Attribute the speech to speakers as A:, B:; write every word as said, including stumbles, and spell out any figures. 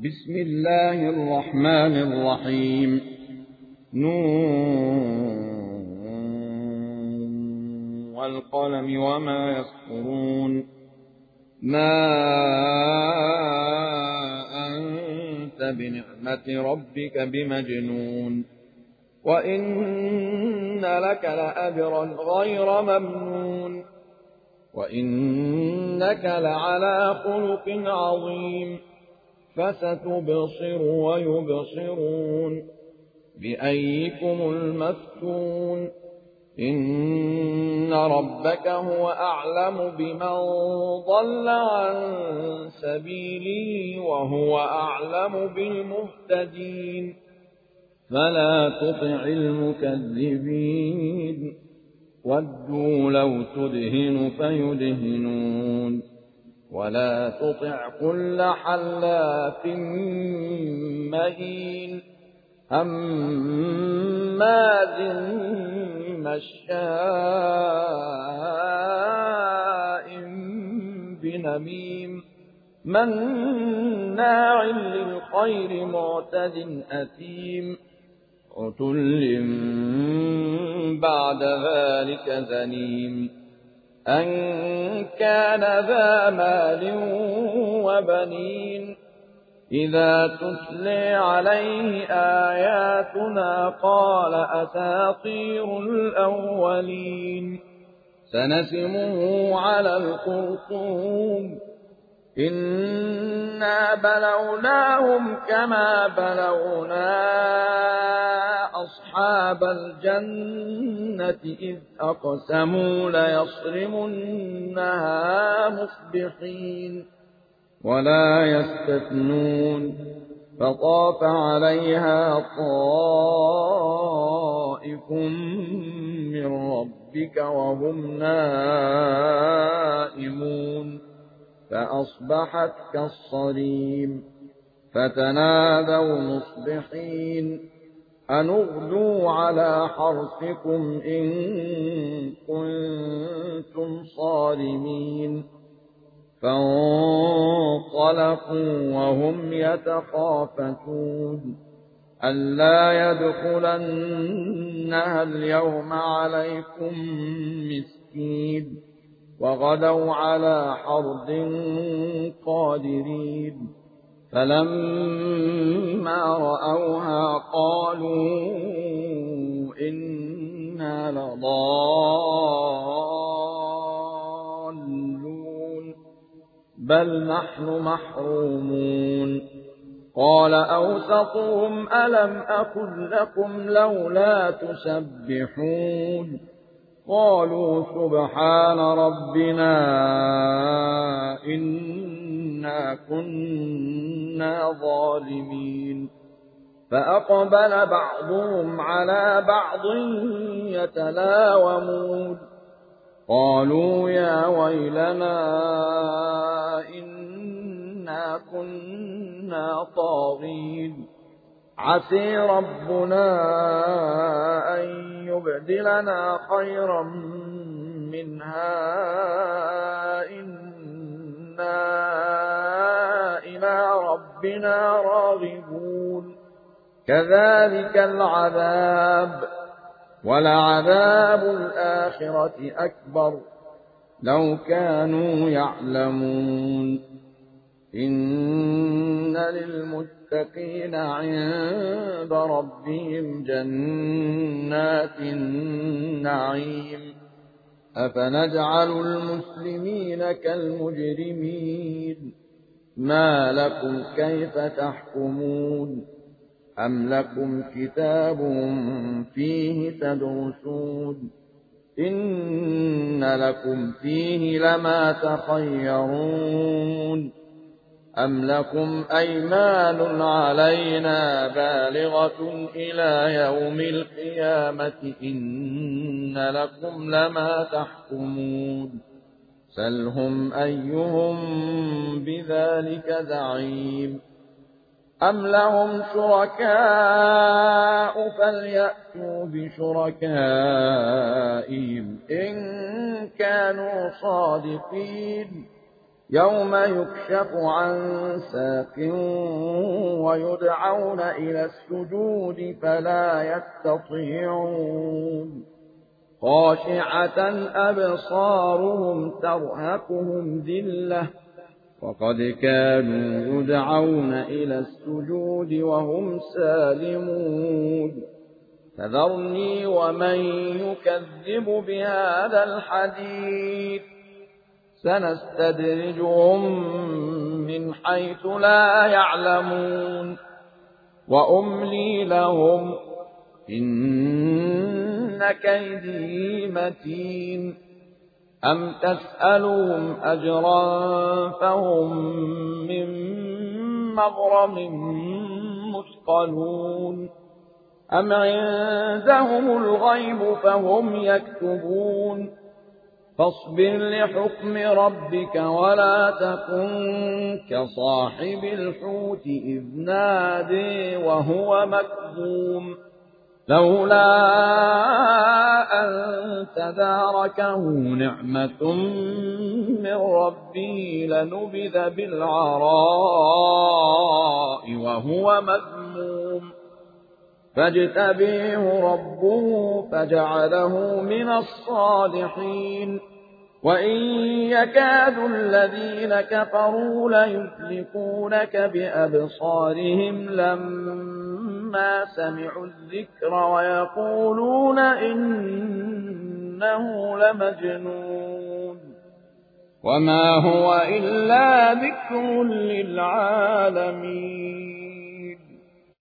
A: بسم الله الرحمن الرحيم نون والقلم وما يسطرون ما أنت بنعمة ربك بمجنون وإن لك لأجرا غير ممنون وإنك لعلى خلق عظيم فستبصر ويبصرون بأيكم المفتون إن ربك هو أعلم بمن ضل عن سبيله وهو أعلم بالمهتدين فلا تطع المكذبين ودوا لو تدهن فيدهنون ولا تطع كل حلاف مهين هماز مشاء بنميم مناع للخير معتد أثيم عتل بعد ذلك زنيم أن كان ذا مال وبنين إذا تتلي عليه آياتنا قال أساطير الأولين سنسمه على الخرطوم إنا بلوناهم كما بلونا أصحاب الجنة إذ أقسموا ليصرمنها مصبحين ولا يستثنون فطاف عليها طائف من ربك وهم نائمون فأصبحت كالصريم فتنادوا مصبحين أن اغدوا على حرثكم إن كنتم صارمين فانطلقوا وهم يتخافتون ألا يدخلنها اليوم عليكم مسكين وغدوا على حرد قادرين فلما رأوها قالوا إنا لضالون بل نحن محرومون قال أوسطهم ألم أقل لكم لولا تسبحون قالوا سبحان ربنا إنا كنا ظالمين فأقبل بعضهم على بعض يتلاومون قالوا يا ويلنا إنا كنا طاغين عسى ربنا أن يبدلنا خيرا منها إنا إلى ربنا راغبون كذلك العذاب ولعذاب الآخرة أكبر لو كانوا يعلمون إن للمتقين عند ربهم جنات النعيم أفنجعل المسلمين كالمجرمين ما لكم كيف تحكمون أم لكم كتاب فيه تدرسون إن لكم فيه لما تخيرون أم لكم أيمان علينا بالغة إلى يوم القيامة إن لكم لما تحكمون سلهم أيهم بذلك زعيم أم لهم شركاء فليأتوا بشركائهم إن كانوا صادقين يوم يكشف عن ساق ويدعون إلى السجود فلا يستطيعون خاشعة أبصارهم ترهقهم ذلة وقد كانوا يدعون إلى السجود وهم سالمون فذرني ومن يكذب بهذا الحديث سنستدرجهم من حيث لا يعلمون وأملي لهم إن كيدي متين أم تسألهم أجرا فهم من مغرم مثقلون أم عندهم الغيب فهم يكتبون فاصبر لحكم ربك ولا تكن كصاحب الحوت إذ نادي وهو مكظوم لولا أن تداركه نعمة من ربه لنبذ بالعراء وهو مذموم فاجتبيه ربه فجعله من الصالحين وإن يكاد الذين كفروا ليزلقونك بأبصارهم لما سمعوا الذكر ويقولون إنه لمجنون وما هو إلا ذكر للعالمين